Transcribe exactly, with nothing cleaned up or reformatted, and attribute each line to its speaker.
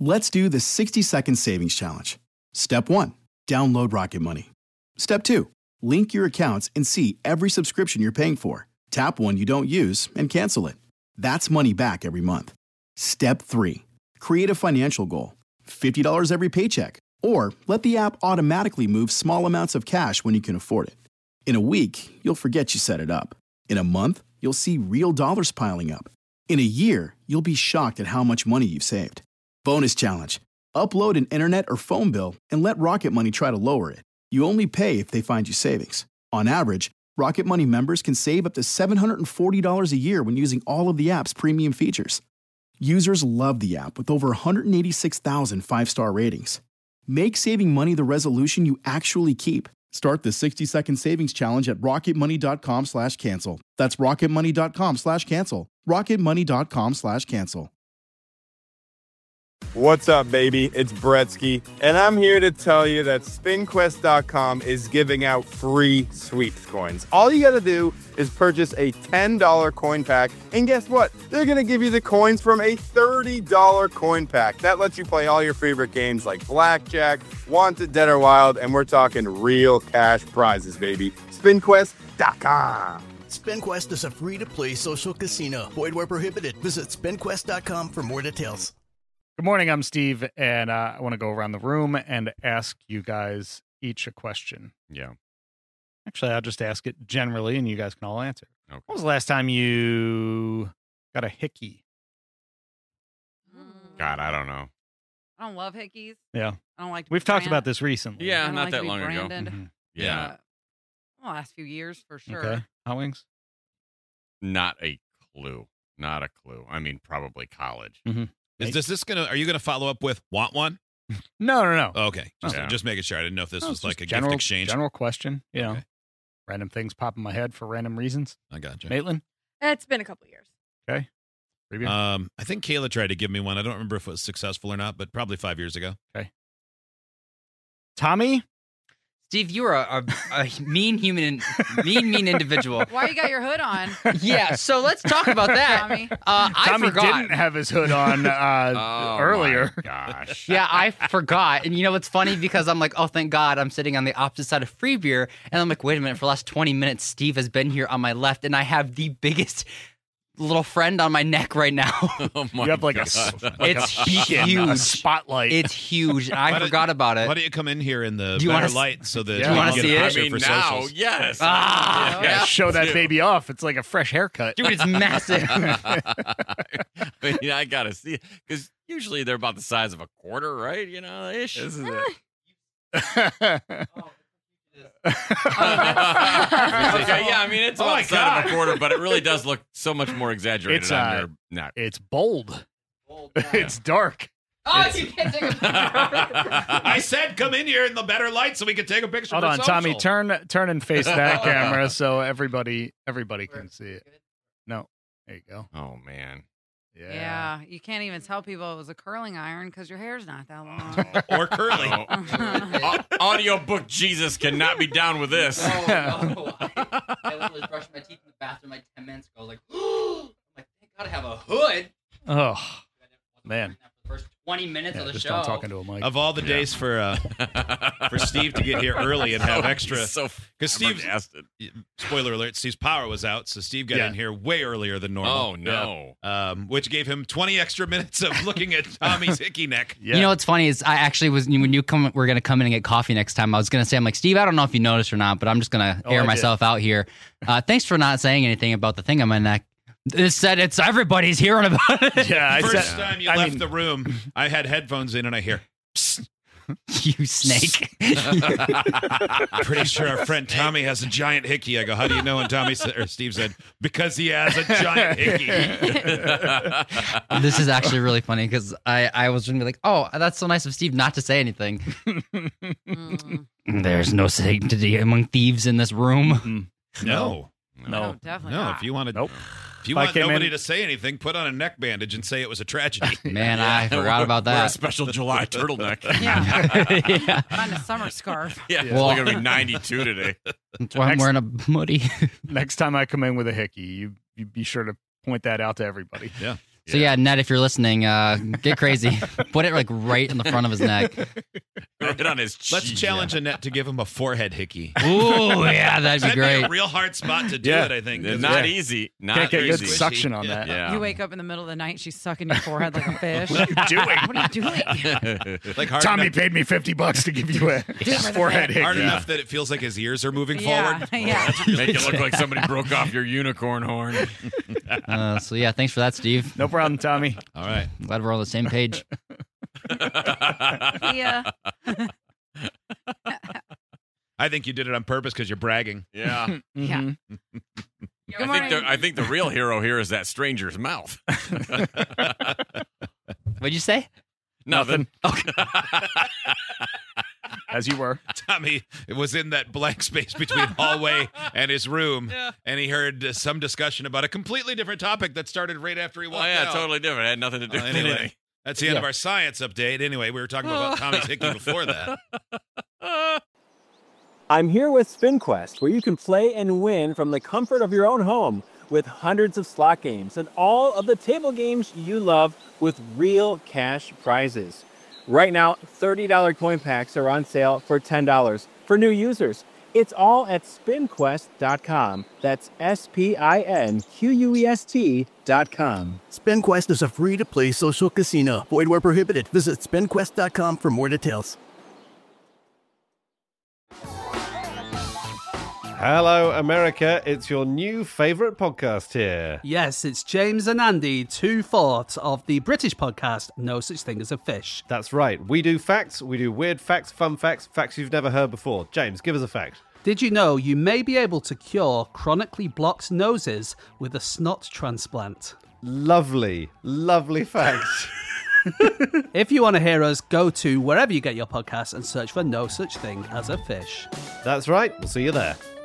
Speaker 1: Let's do the sixty second savings challenge. Step one, download Rocket Money. Step two, link your accounts and see every subscription you're paying for. Tap one you don't use and cancel it. That's money back every month. Step three, create a financial goal. fifty dollars every paycheck. Or let the app automatically move small amounts of cash when you can afford it. In a week, you'll forget you set it up. In a month, you'll see real dollars piling up. In a year, you'll be shocked at how much money you've saved. Bonus challenge. Upload an internet or phone bill and let Rocket Money try to lower it. You only pay if they find you savings. On average, Rocket Money members can save up to seven hundred forty dollars a year when using all of the app's premium features. Users love the app with over one hundred eighty-six thousand five-star ratings. Make saving money the resolution you actually keep. Start the sixty second savings challenge at rocketmoney.com slash cancel. That's rocketmoney.com slash cancel. rocketmoney.com slash cancel.
Speaker 2: What's up, baby? It's Bretsky, and I'm here to tell you that spin quest dot com is giving out free sweeps coins. All you gotta do is purchase a ten dollar coin pack, and guess what? They're gonna give you the coins from a thirty dollar coin pack. That lets you play all your favorite games like Blackjack, Wanted, Dead or Wild, and we're talking real cash prizes, baby. spin quest dot com.
Speaker 3: SpinQuest is a free-to-play social casino. Void where prohibited. Visit spin quest dot com for more details.
Speaker 4: Good morning, I'm Steve, and uh, I want to go around the room and ask you guys each a question.
Speaker 5: Yeah.
Speaker 4: Actually, I'll just ask it generally, and you guys can all answer.
Speaker 5: Okay.
Speaker 4: When was the last time you got a hickey?
Speaker 5: God, I don't know.
Speaker 6: I don't love hickeys.
Speaker 4: Yeah.
Speaker 6: I don't like to
Speaker 4: We've
Speaker 6: be
Speaker 4: talked
Speaker 6: brand-
Speaker 4: about this recently.
Speaker 5: Yeah,
Speaker 6: I don't
Speaker 5: not
Speaker 6: like
Speaker 5: that
Speaker 6: to be
Speaker 5: long ago.
Speaker 6: branded.
Speaker 4: Mhm.
Speaker 5: Yeah.
Speaker 6: Uh, the last few years, for sure.
Speaker 4: Okay. Hot wings?
Speaker 5: Not a clue. Not a clue. I mean, probably college.
Speaker 4: Mm-hmm.
Speaker 7: Is this, this gonna? Are you gonna follow up with want one?
Speaker 4: No, no, no.
Speaker 7: Okay, just,
Speaker 5: Yeah.
Speaker 7: just making sure. I didn't know if this
Speaker 4: No,
Speaker 7: was
Speaker 4: it's
Speaker 7: like
Speaker 4: just
Speaker 7: a
Speaker 4: general,
Speaker 7: gift exchange.
Speaker 4: General question, you know.
Speaker 7: Okay.
Speaker 4: Random things pop in my head for random reasons.
Speaker 7: I got you.
Speaker 4: Maitland?
Speaker 8: It's been a couple years.
Speaker 4: Okay. Preview?
Speaker 7: Um, I think Kayla tried to give me one. I don't remember if it was successful or not, but probably five years ago.
Speaker 4: Tommy?
Speaker 9: Steve, you are a, a, a mean human, mean, mean individual.
Speaker 6: Why you got your hood on?
Speaker 9: Yeah, so let's talk about that.
Speaker 6: Tommy?
Speaker 9: Uh, I
Speaker 4: Tommy
Speaker 9: forgot.
Speaker 4: didn't have his hood on uh,
Speaker 5: Oh,
Speaker 4: earlier.
Speaker 5: my gosh.
Speaker 9: Yeah, I forgot. And you know what's funny? Because I'm like, oh, thank God I'm sitting on the opposite side of Free Beer. And I'm like, wait a minute. For the last twenty minutes, Steve has been here on my left, and I have the biggest little friend on my neck right now.
Speaker 5: Oh my
Speaker 4: You have like a,
Speaker 5: God.
Speaker 4: like
Speaker 9: It's
Speaker 4: a beacon,
Speaker 9: huge.
Speaker 4: a spotlight.
Speaker 9: It's huge. And I
Speaker 7: Why don't-
Speaker 9: forgot about it.
Speaker 7: Why don't you come in here in the
Speaker 9: Do you
Speaker 7: better
Speaker 9: wanna s-
Speaker 7: light so that
Speaker 4: Do you
Speaker 7: we
Speaker 4: wanna
Speaker 7: can
Speaker 9: see
Speaker 7: get a
Speaker 9: it?
Speaker 5: I
Speaker 7: picture
Speaker 5: mean,
Speaker 7: for
Speaker 5: now,
Speaker 7: socials?
Speaker 5: yes.
Speaker 9: Ah,
Speaker 4: yeah, show that
Speaker 5: Dude.
Speaker 4: baby off. It's like a fresh haircut.
Speaker 9: dude, it's massive.
Speaker 5: I mean, I gotta see it because usually they're about the size of a quarter, right? You know, ish.
Speaker 4: This is
Speaker 5: okay, yeah, I mean it's
Speaker 4: Oh
Speaker 5: about
Speaker 4: my
Speaker 5: the size of
Speaker 4: God.
Speaker 5: a quarter, but it really does look so much more exaggerated
Speaker 4: It's,
Speaker 5: on
Speaker 4: uh,
Speaker 5: your neck.
Speaker 4: It's bold. It's dark.
Speaker 9: Oh, you can't take a picture.
Speaker 7: I said come in here in the better light so we can take a picture
Speaker 4: Hold
Speaker 7: for
Speaker 4: on,
Speaker 7: social.
Speaker 4: Tommy. Turn, turn and face that camera so everybody, everybody can see it. No, there you go.
Speaker 5: Oh man.
Speaker 4: Yeah.
Speaker 6: Yeah, you can't even tell people it was a curling iron because your hair's not that long.
Speaker 7: Or curly.
Speaker 5: Oh. A- audiobook Jesus cannot be down with this.
Speaker 9: Oh, no. I, I literally brushed my teeth in the bathroom like ten minutes ago. I was like, oh, I'm like, thank God I have a hood.
Speaker 4: Oh man.
Speaker 9: For the first twenty minutes
Speaker 4: Yeah,
Speaker 9: of the
Speaker 4: just
Speaker 9: show.
Speaker 4: don't talk into a mic.
Speaker 7: Of all the days for uh, for Steve to get here early and have extra,
Speaker 5: So
Speaker 7: because Steve,
Speaker 5: flabbergasted.
Speaker 7: spoiler alert, Steve's power was out, so Steve got
Speaker 4: Yeah.
Speaker 7: in here way earlier than normal.
Speaker 5: Oh no.
Speaker 7: Um, which gave him twenty extra minutes of looking at Tommy's hickey neck.
Speaker 4: Yeah.
Speaker 9: You know what's funny is I actually was when you come we're gonna come in and get coffee next time. I was gonna say I'm like Steve. I don't know if you noticed or not, but I'm just gonna
Speaker 4: Oh,
Speaker 9: air
Speaker 4: I did.
Speaker 9: myself out here. Uh, thanks for not saying anything about the thing on my neck. It said it's everybody's hearing about it.
Speaker 4: yeah, I
Speaker 7: First
Speaker 4: said,
Speaker 7: time you
Speaker 4: I
Speaker 7: left
Speaker 4: mean,
Speaker 7: the room, I had headphones in and I hear, "Psst,
Speaker 9: You snake.
Speaker 7: pretty sure our friend Tommy has a giant hickey." I go, "How do you know?" And Tommy said, or Steve said, "Because he has a giant hickey."
Speaker 9: This is actually really funny because I, I was going to be like, oh, that's so nice of Steve not to say anything.
Speaker 6: Mm.
Speaker 9: There's no sanctity among thieves in this room.
Speaker 7: No,
Speaker 4: No.
Speaker 6: Oh, definitely
Speaker 7: no.
Speaker 6: not.
Speaker 7: If you want to,
Speaker 4: Nope.
Speaker 7: if you
Speaker 4: If I
Speaker 7: want
Speaker 4: came
Speaker 7: nobody
Speaker 4: in-
Speaker 7: to say anything, put on a neck bandage and say it was a tragedy.
Speaker 9: Man, I forgot about
Speaker 5: Wear a
Speaker 9: that.
Speaker 5: special July turtleneck.
Speaker 6: Yeah.
Speaker 9: Yeah.
Speaker 6: Find a summer scarf.
Speaker 5: Yeah,
Speaker 4: Yeah.
Speaker 5: it's only gonna be ninety-two today.
Speaker 9: That's why I'm wearing a hoodie.
Speaker 4: Next time I come in with a hickey, you, you be sure to point that out to everybody.
Speaker 7: Yeah.
Speaker 9: So yeah, Ned, if you're listening, uh, get crazy. Put it like right in the front of his neck.
Speaker 5: Right on his cheek.
Speaker 7: Let's challenge Annette to give him a forehead hickey.
Speaker 9: Ooh, yeah, that'd be
Speaker 7: That'd
Speaker 9: great.
Speaker 7: be a real hard spot to do
Speaker 2: Yeah.
Speaker 7: it, I think.
Speaker 5: Yeah,
Speaker 7: 'cause
Speaker 5: not
Speaker 7: it's-
Speaker 5: easy. Not
Speaker 4: Can't get
Speaker 5: easy.
Speaker 4: good suction on
Speaker 7: Yeah.
Speaker 4: that.
Speaker 5: Yeah.
Speaker 6: You wake up in the middle of the night, she's sucking your forehead like a fish.
Speaker 4: What are you doing?
Speaker 6: What are you doing?
Speaker 7: Like hard
Speaker 4: Tommy
Speaker 7: enough,
Speaker 4: paid me fifty bucks to give you a forehead
Speaker 7: hard
Speaker 4: hickey.
Speaker 7: enough that it feels like his ears are moving
Speaker 6: Yeah,
Speaker 7: forward.
Speaker 6: yeah.
Speaker 5: Make it look like somebody broke off your unicorn horn.
Speaker 9: Uh, so yeah, thanks for that, Steve.
Speaker 4: No problem, Tommy.
Speaker 7: All right.
Speaker 9: I'm glad we're on the same page.
Speaker 6: Yeah.
Speaker 7: I think you did it on purpose because you're bragging.
Speaker 5: Yeah.
Speaker 6: Yeah.
Speaker 4: Mhm.
Speaker 5: I think
Speaker 6: morning.
Speaker 5: the I think the real hero here is that stranger's mouth.
Speaker 9: What'd you say?
Speaker 5: Nothing.
Speaker 4: As you were.
Speaker 7: Tommy was in that blank space between hallway and his room, and he heard uh, some discussion about a completely different topic that started right after he
Speaker 5: Oh
Speaker 7: walked
Speaker 5: yeah,
Speaker 7: out.
Speaker 5: totally different. It had nothing to do
Speaker 7: Uh,
Speaker 5: with
Speaker 7: anyway,
Speaker 5: anything.
Speaker 7: that's the end of our science update. Anyway, we were talking about Tommy's hickey before that.
Speaker 8: I'm here with SpinQuest, where you can play and win from the comfort of your own home with hundreds of slot games and all of the table games you love with real cash prizes. Right now, thirty dollar coin packs are on sale for ten dollars for new users. It's all at spin quest dot com. That's S P I N Q U E S T dot com.
Speaker 3: SpinQuest is a free-to-play social casino. Void where prohibited. Visit spin quest dot com for more details.
Speaker 10: Hello, America. It's your new favourite podcast here.
Speaker 11: Yes, it's James and Andy, two-fourths of the British podcast No Such Thing as a Fish.
Speaker 10: That's right. We do facts, we do weird facts, fun facts, facts you've never heard before. James, give us a fact.
Speaker 11: Did you know you may be able to cure chronically blocked noses with a snot transplant?
Speaker 10: Lovely, lovely facts.
Speaker 11: If you want to hear us, go to wherever you get your podcasts and search for No Such Thing as a Fish.
Speaker 10: That's right. We'll see you there.